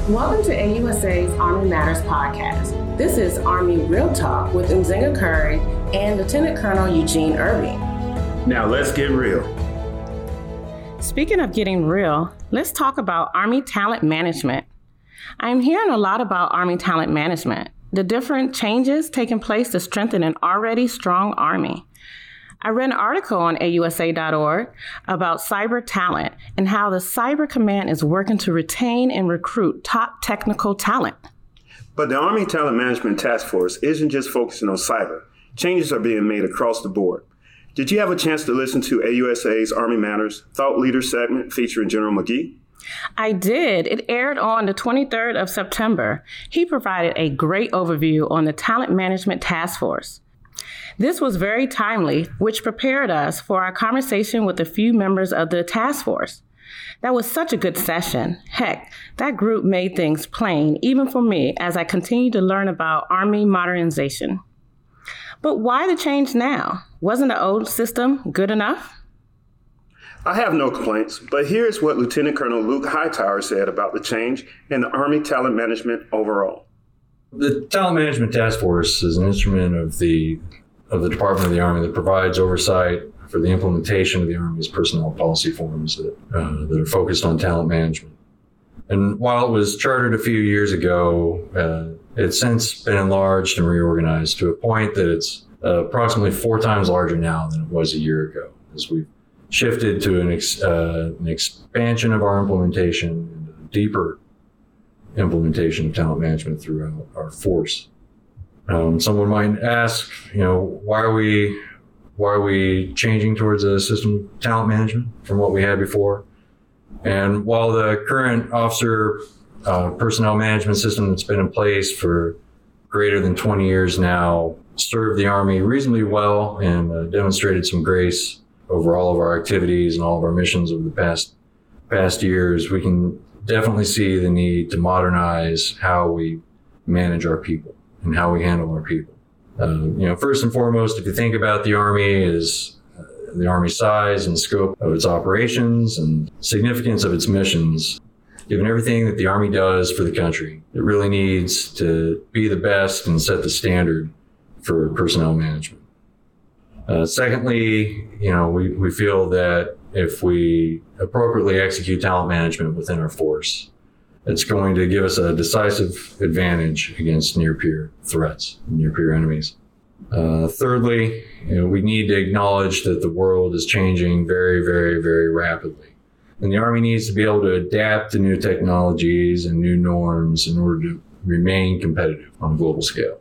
Welcome to AUSA's Army Matters podcast. This is Army Real Talk with Nzinga Curry and Lieutenant Colonel Eugene Irving. Now let's get real. Speaking of getting real, let's talk about Army talent management. I'm hearing a lot about Army talent management, the different changes taking place to strengthen an already strong Army. I read an article on AUSA.org about cyber talent and how the Cyber Command is working to retain and recruit top technical talent. But the Army Talent Management Task Force isn't just focusing on cyber. Changes are being made across the board. Did you have a chance to listen to AUSA's Army Matters Thought Leader segment featuring General McGee? I did. It aired on the 23rd of September. He provided a great overview on the Talent Management Task Force. This was very timely, which prepared us for our conversation with a few members of the task force. That was such a good session. Heck, that group made things plain, even for me, as I continue to learn about Army modernization. But why the change now? Wasn't the old system good enough? I have no complaints, but here's what Lieutenant Colonel Luke Hightower said about the change in the Army talent management overall. The Talent Management Task Force is an instrument of the Department of the Army that provides oversight for the implementation of the Army's personnel policy forms that are focused on talent management. And while it was chartered a few years ago, it's since been enlarged and reorganized to a point that it's approximately 4 times larger now than it was a year ago, as we've shifted to an expansion of our implementation and a deeper implementation of talent management throughout our force. Someone might ask, why are we changing towards a system of talent management from what we had before? And while the current officer personnel management system that's been in place for greater than 20 years now served the Army reasonably well and demonstrated some grace over all of our activities and all of our missions over the past years, we can definitely see the need to modernize how we manage our people and how we handle our people. First and foremost, if you think about the Army is the Army's size and scope of its operations and significance of its missions, given everything that the Army does for the country, it really needs to be the best and set the standard for personnel management. Secondly, we feel that if we appropriately execute talent management within our force, it's going to give us a decisive advantage against near-peer threats, near-peer enemies. Thirdly, we need to acknowledge that the world is changing very, very, very rapidly. And the Army needs to be able to adapt to new technologies and new norms in order to remain competitive on a global scale.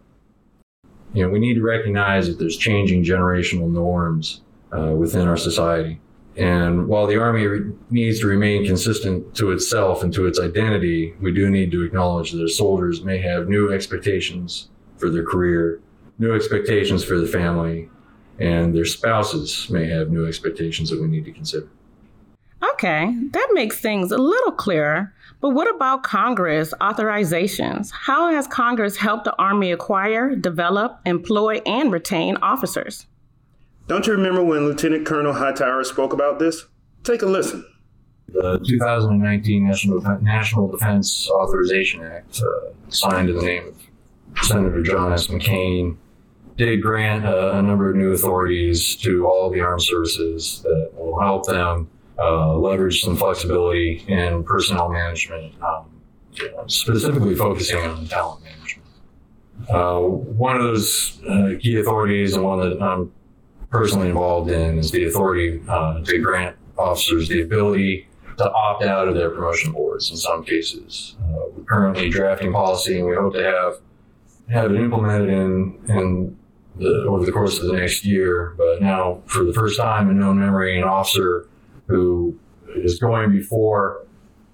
We need to recognize that there's changing generational norms within our society. And while the Army needs to remain consistent to itself and to its identity, we do need to acknowledge that our soldiers may have new expectations for their career, new expectations for their family, and their spouses may have new expectations that we need to consider. Okay, that makes things a little clearer. But what about Congress authorizations? How has Congress helped the Army acquire, develop, employ, and retain officers? Don't you remember when Lieutenant Colonel Hightower spoke about this? Take a listen. The 2019 National Defense Authorization Act, signed in the name of Senator John S. McCain, did grant a number of new authorities to all of the armed services that will help them leverage some flexibility in personnel management, specifically focusing on talent management. One of those key authorities, and one that I'm personally involved in, is the authority to grant officers the ability to opt out of their promotion boards in some cases. We're currently drafting policy, and we hope to have it implemented over the course of the next year. But now, for the first time in known memory, an officer who is going before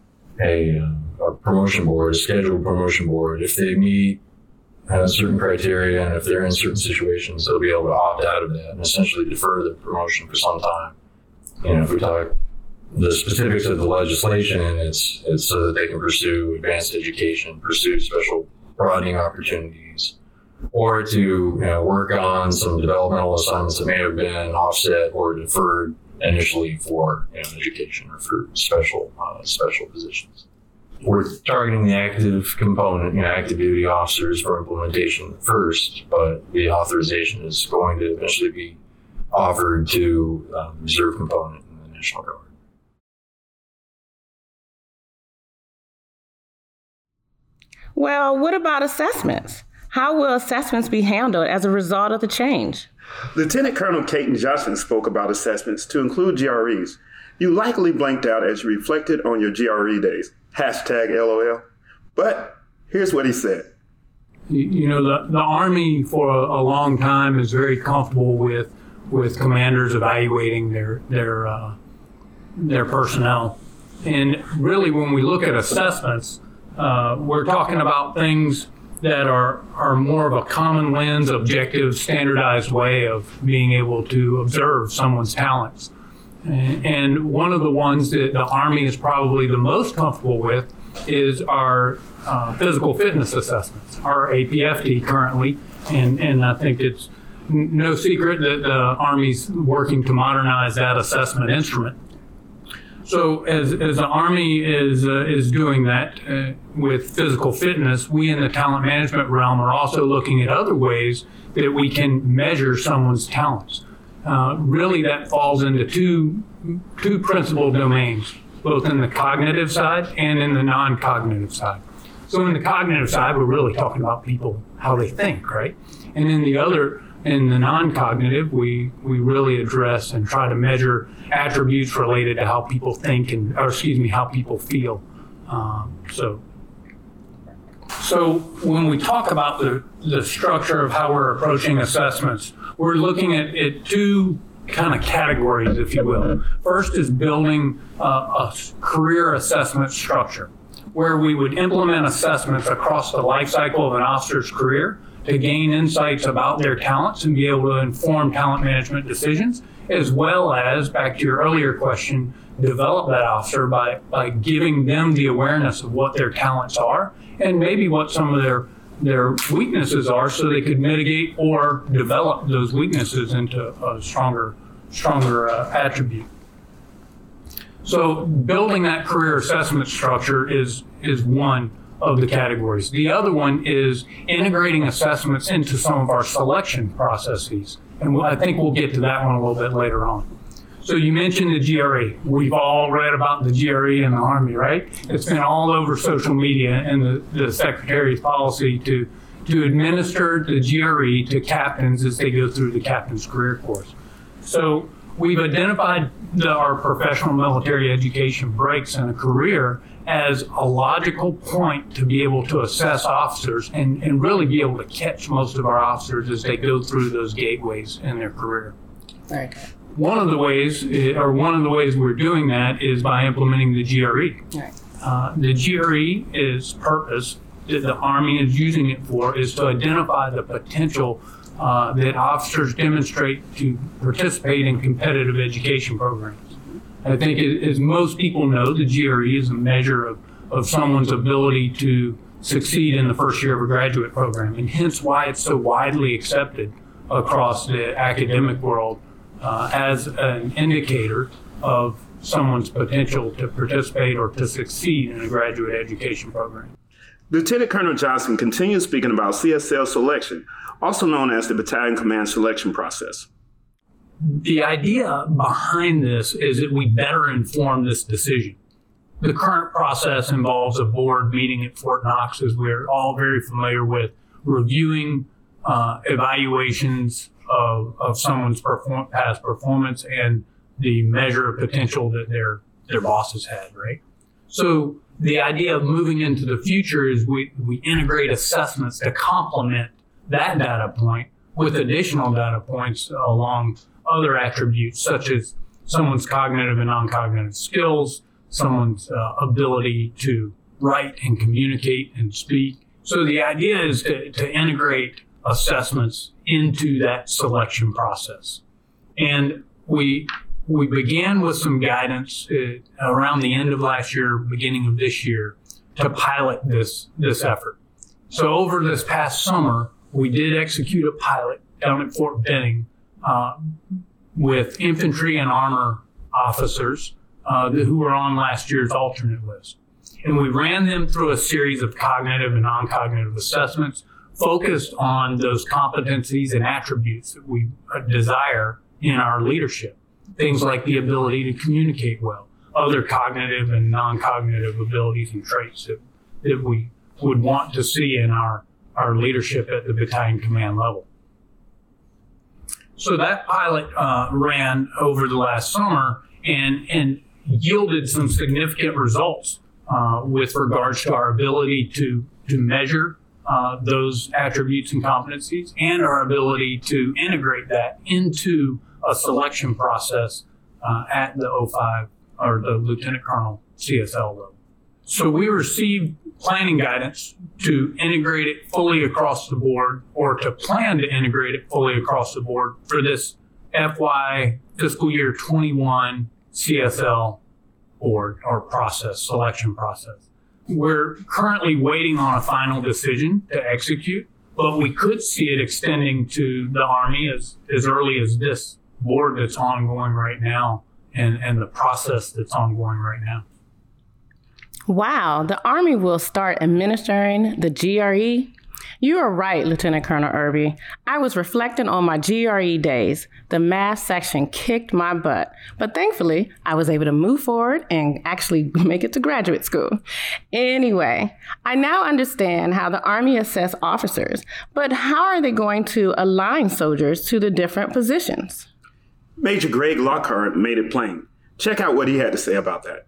a promotion board, a scheduled promotion board, if they meet certain criteria and if they're in certain situations, they'll be able to opt out of that and essentially defer the promotion for some time. If we talk the specifics of the legislation, it's so that they can pursue advanced education, pursue special broadening opportunities, or to work on some developmental assignments that may have been offset or deferred initially for education or for special positions. we're targeting the active component, active duty officers for implementation first, but the authorization is going to eventually be offered to the reserve component in the National Guard. Well, what about assessments? How will assessments be handled as a result of the change? Lieutenant Colonel Caton Johnson spoke about assessments to include GREs. You likely blanked out as you reflected on your GRE days. #LOL. But here's what he said. The Army for a long time is very comfortable with commanders evaluating their personnel. And really, when we look at assessments, we're talking about things that are more of a common lens, objective, standardized way of being able to observe someone's talents. And one of the ones that the Army is probably the most comfortable with is our physical fitness assessments, our APFT currently. And I think it's no secret that the Army's working to modernize that assessment instrument. So as the Army is doing that with physical fitness, we in the talent management realm are also looking at other ways that we can measure someone's talents. Really, that falls into two principal domains, both in the cognitive side and in the non-cognitive side. So in the cognitive side, we're really talking about people, how they think, right? And in the non-cognitive, we really address and try to measure attributes related to how people think how people feel. So when we talk about the structure of how we're approaching assessments, we're looking at two kind of categories, if you will. First is building a career assessment structure, where we would implement assessments across the life cycle of an officer's career to gain insights about their talents and be able to inform talent management decisions, as well as, back to your earlier question, develop that officer by giving them the awareness of what their talents are and maybe what some of their weaknesses are, so they could mitigate or develop those weaknesses into a stronger attribute. So building that career assessment structure is one of the categories. The other one is integrating assessments into some of our selection processes. And I think we'll get to that one a little bit later on. So you mentioned the GRE. We've all read about the GRE in the Army, right? It's been all over social media and the Secretary's policy to administer the GRE to captains as they go through the captain's career course. So we've identified our professional military education breaks in a career as a logical point to be able to assess officers and really be able to catch most of our officers as they go through those gateways in their career. Very good. One of the ways we're doing that is by implementing the GRE. Right. The GRE is purpose that the Army is using it for is to identify the potential that officers demonstrate to participate in competitive education programs. I think as most people know, the GRE is a measure of someone's ability to succeed in the first year of a graduate program, and hence why it's so widely accepted across the academic world as an indicator of someone's potential to participate or to succeed in a graduate education program. Lieutenant Colonel Johnson continues speaking about CSL selection, also known as the Battalion Command Selection Process. The idea behind this is that we better inform this decision. The current process involves a board meeting at Fort Knox, as we're all very familiar with, reviewing evaluations of someone's past performance and the measure of potential that their bosses had, right? So the idea of moving into the future is we integrate assessments to complement that data point with additional data points along other attributes, such as someone's cognitive and non-cognitive skills, someone's ability to write and communicate and speak. So the idea is to integrate assessments into that selection process. And we began with some guidance around the end of last year, beginning of this year, to pilot this effort. So over this past summer, we did execute a pilot down at Fort Benning with infantry and armor officers who were on last year's alternate list. And we ran them through a series of cognitive and non-cognitive assessments focused on those competencies and attributes that we desire in our leadership. Things like the ability to communicate well, other cognitive and non-cognitive abilities and traits that we would want to see in our leadership at the battalion command level. So that pilot ran over the last summer and yielded some significant results with regards to our ability to measure those attributes and competencies and our ability to integrate that into a selection process at the 05 or the lieutenant colonel CSL level. So we received planning guidance to integrate it fully across the board, or to plan to integrate it fully across the board for this FY fiscal year 21 CSL board or selection process. We're currently waiting on a final decision to execute, but we could see it extending to the Army as early as this board that's ongoing right now and the process that's ongoing right now. Wow, the Army will start administering the GRE? You are right, Lieutenant Colonel Irby. I was reflecting on my GRE days. The math section kicked my butt, but thankfully, I was able to move forward and actually make it to graduate school. Anyway, I now understand how the Army assess officers, but how are they going to align soldiers to the different positions? Major Greg Lockhart made it plain. Check out what he had to say about that.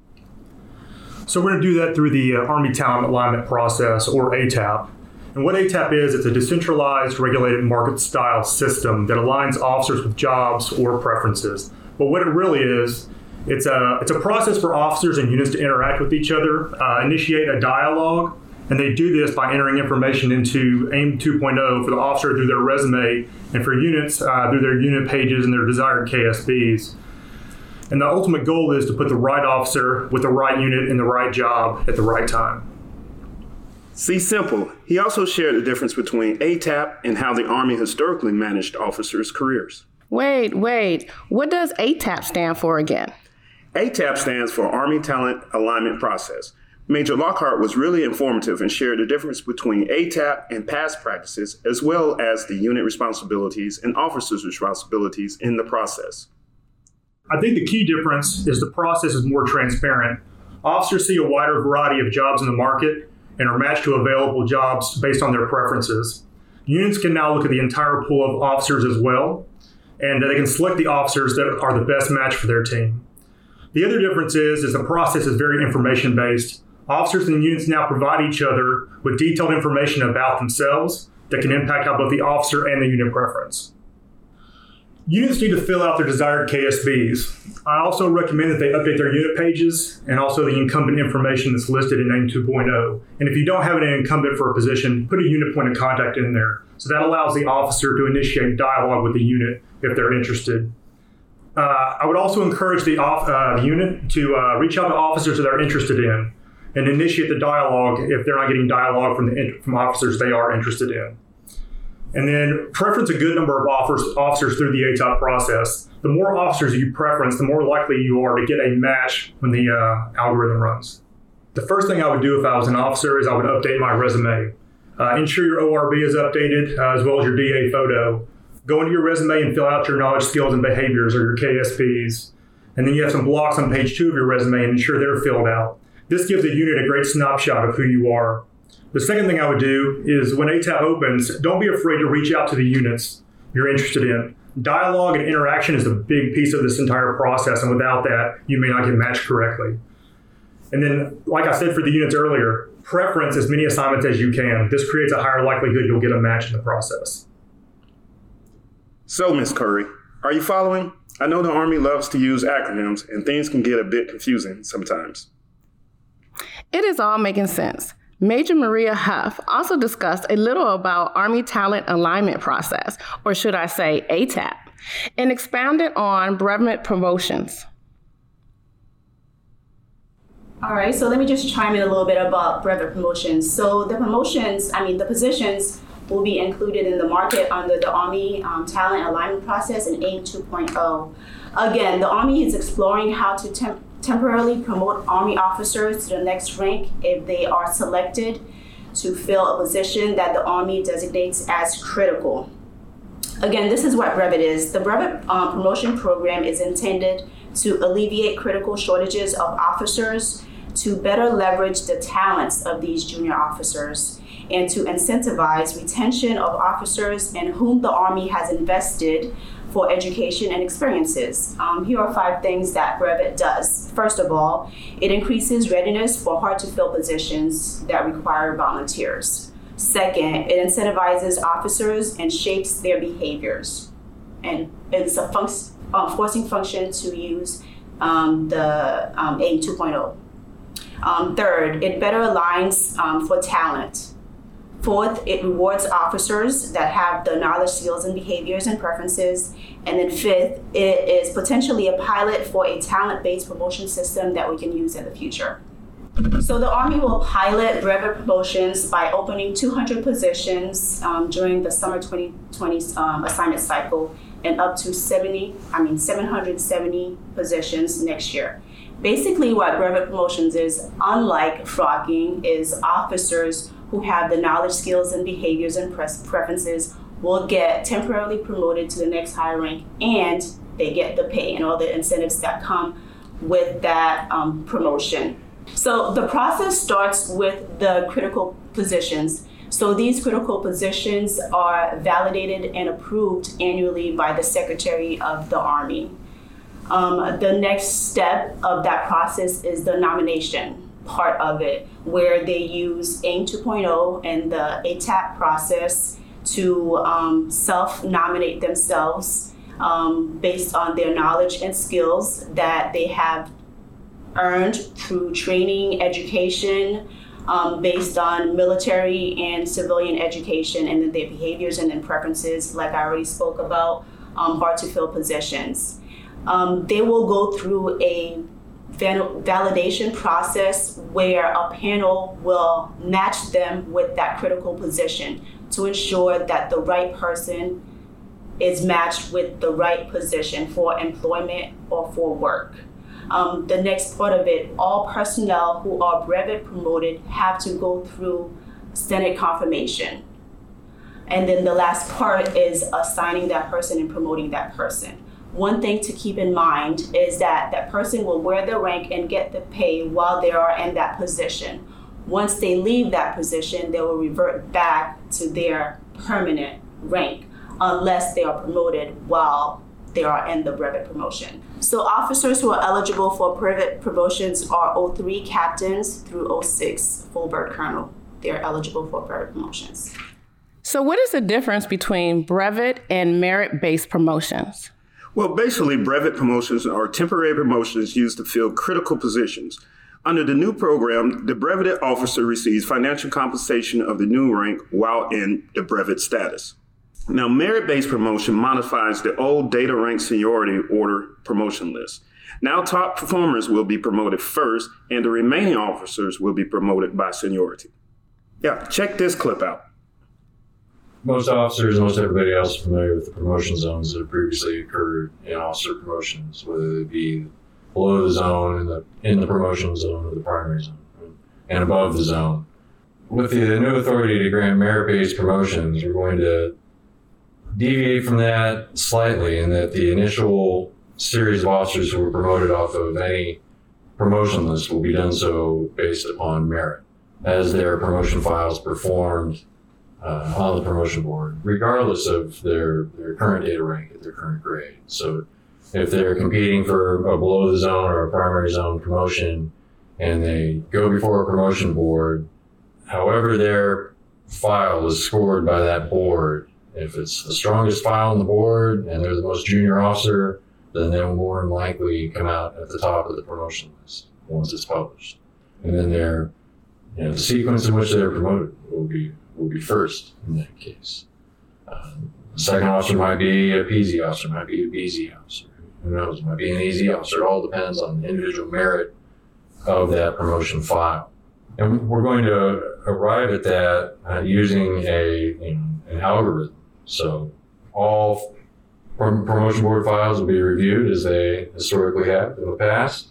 So we're going to do that through the Army Talent Alignment Process, or ATAP. And what ATAP is, it's a decentralized, regulated market-style system that aligns officers with jobs or preferences. But what it really is, it's a process for officers and units to interact with each other, initiate a dialogue, and they do this by entering information into AIM 2.0 for the officer through their resume, and for units through their unit pages and their desired KSBs. And the ultimate goal is to put the right officer with the right unit in the right job at the right time. See, simple. He also shared the difference between ATAP and how the Army historically managed officers' careers. Wait. What does ATAP stand for again? ATAP stands for Army Talent Alignment Process. Major Lockhart was really informative and shared the difference between ATAP and past practices, as well as the unit responsibilities and officers' responsibilities in the process. I think the key difference is the process is more transparent. Officers see a wider variety of jobs in the market and are matched to available jobs based on their preferences. Units can now look at the entire pool of officers as well, and they can select the officers that are the best match for their team. The other difference is the process is very information-based. Officers and units now provide each other with detailed information about themselves that can impact how both the officer and the unit preference. Units need to fill out their desired KSBs. I also recommend that they update their unit pages and also the incumbent information that's listed in AIM 2.0. And if you don't have an incumbent for a position, put a unit point of contact in there. So that allows the officer to initiate dialogue with the unit if they're interested. I would also encourage the unit to reach out to officers that they're interested in and initiate the dialogue if they're not getting dialogue from officers they are interested in. And then preference a good number of officers through the ATAP process. The more officers you preference, the more likely you are to get a match when the algorithm runs. The first thing I would do if I was an officer is I would update my resume. Ensure your ORB is updated as well as your DA photo. Go into your resume and fill out your knowledge, skills, and behaviors, or your KSBs. And then you have some blocks on page 2 of your resume and ensure they're filled out. This gives the unit a great snapshot of who you are. The second thing I would do is when ATAP opens, don't be afraid to reach out to the units you're interested in. Dialogue and interaction is a big piece of this entire process, and without that, you may not get matched correctly. And then, like I said for the units earlier, preference as many assignments as you can. This creates a higher likelihood you'll get a match in the process. So, Ms. Curry, are you following? I know the Army loves to use acronyms, and things can get a bit confusing sometimes. It is all making sense. Major Maria Huff also discussed a little about Army Talent Alignment Process, or should I say ATAP, and expounded on brevet promotions. All right, so let me just chime in a little bit about brevet promotions. So the positions will be included in the market under the Army Talent Alignment Process in AIM 2.0. Again, the Army is exploring how to temporarily promote Army officers to the next rank if they are selected to fill a position that the Army designates as critical. Again, this is what Brevet is. The Brevet promotion program is intended to alleviate critical shortages of officers, to better leverage the talents of these junior officers, and to incentivize retention of officers in whom the Army has invested for education and experiences. Here are 5 things that Brevet does. First of all, it increases readiness for hard-to-fill positions that require volunteers. Second, it incentivizes officers and shapes their behaviors. And it's a forcing function to use the AIM 2.0. Third, it better aligns for talent. Fourth, it rewards officers that have the knowledge, skills, and behaviors and preferences. And then fifth, it is potentially a pilot for a talent-based promotion system that we can use in the future. So the Army will pilot Brevet promotions by opening 200 positions during the summer 2020 assignment cycle and up to 770 positions next year. Basically, what Brevet promotions is, unlike frocking, is officers who have the knowledge, skills, and behaviors and preferences will get temporarily promoted to the next higher rank, and they get the pay and all the incentives that come with that promotion. So the process starts with the critical positions. So these critical positions are validated and approved annually by the Secretary of the Army. The next step of that process is the nomination part of it, where they use AIM 2.0 and the ATAP process to self-nominate themselves based on their knowledge and skills that they have earned through training, education, based on military and civilian education, and then their behaviors and then preferences, like I already spoke about, hard-to-fill positions. They will go through a validation process where a panel will match them with that critical position to ensure that the right person is matched with the right position for employment or for work. The next part of it, all personnel who are brevet promoted have to go through Senate confirmation. And then the last part is assigning that person and promoting that person. One thing to keep in mind is that that person will wear the rank and get the pay while they are in that position. Once they leave that position, they will revert back to their permanent rank unless they are promoted while they are in the brevet promotion. So officers who are eligible for brevet promotions are 03 captains through 06 full bird colonel. They're eligible for brevet promotions. So what is the difference between brevet and merit-based promotions? Well, basically, brevet promotions are temporary promotions used to fill critical positions. Under the new program, the breveted officer receives financial compensation of the new rank while in the brevet status. Now, merit-based promotion modifies the old data rank seniority order promotion list. Now, top performers will be promoted first, and the remaining officers will be promoted by seniority. Yeah, check this clip out. Most officers and most everybody else is familiar with the promotion zones that have previously occurred in officer promotions, whether it be below the zone, in the promotion zone, or the primary zone, and above the zone. With the new authority to grant merit-based promotions, we're going to deviate from that slightly in that the initial series of officers who were promoted off of any promotion list will be done so based upon merit, as their promotion files performed on the promotion board, regardless of their current data rank at their current grade. So if they're competing for a below the zone or a primary zone promotion and they go before a promotion board, however their file is scored by that board, if it's the strongest file on the board and they're the most junior officer, then they will more than likely come out at the top of the promotion list once it's published. And then the sequence in which they're promoted will be first in that case. The second officer might be a PZ officer, might be a BZ officer. Who knows? It might be an AZ officer. It all depends on the individual merit of that promotion file. And we're going to arrive at that using an algorithm. So all promotion board files will be reviewed as they historically have in the past.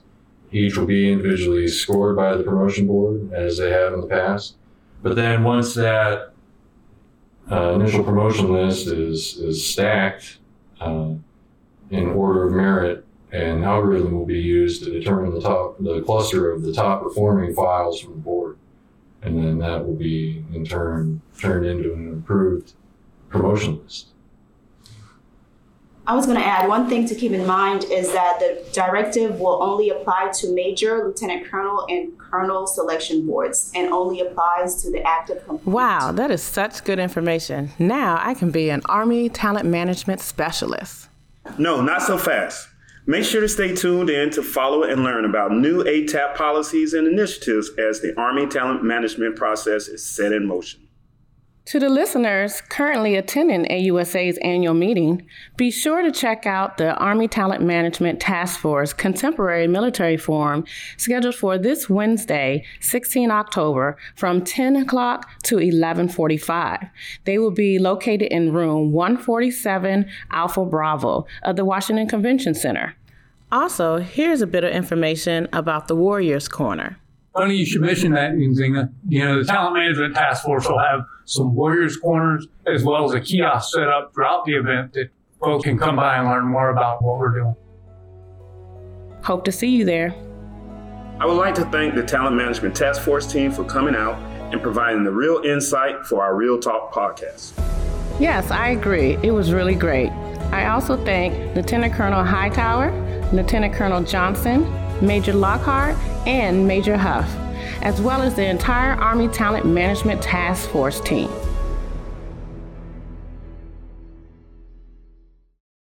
Each will be individually scored by the promotion board, as they have in the past. But then once that initial promotion list is stacked in order of merit, an algorithm will be used to determine the cluster of the top performing files from the board. And then that will be, in turn, turned into an improved promotion list. I was going to add one thing to keep in mind is that the directive will only apply to major, lieutenant colonel, and colonel selection boards and only applies to the active component. Wow, that is such good information. Now I can be an Army talent management specialist. No, not so fast. Make sure to stay tuned in to follow and learn about new ATAP policies and initiatives as the Army talent management process is set in motion. To the listeners currently attending AUSA's annual meeting, be sure to check out the Army Talent Management Task Force Contemporary Military Forum scheduled for this Wednesday, 16 October, from 10 o'clock to 11:45. They will be located in room 147 Alpha Bravo of the Washington Convention Center. Also, here's a bit of information about the Warriors Corner. Funny you should mention that, Nzinga. The Talent Management Task Force will have some Warriors Corners as well as a kiosk set up throughout the event that folks can come by and learn more about what we're doing. Hope to see you there. I would like to thank the Talent Management Task Force team for coming out and providing the real insight for our Real Talk podcast. Yes, I agree. It was really great. I also thank Lieutenant Colonel Hightower, Lieutenant Colonel Johnson, Major Lockhart, and Major Huff, as well as the entire Army Talent Management Task Force team.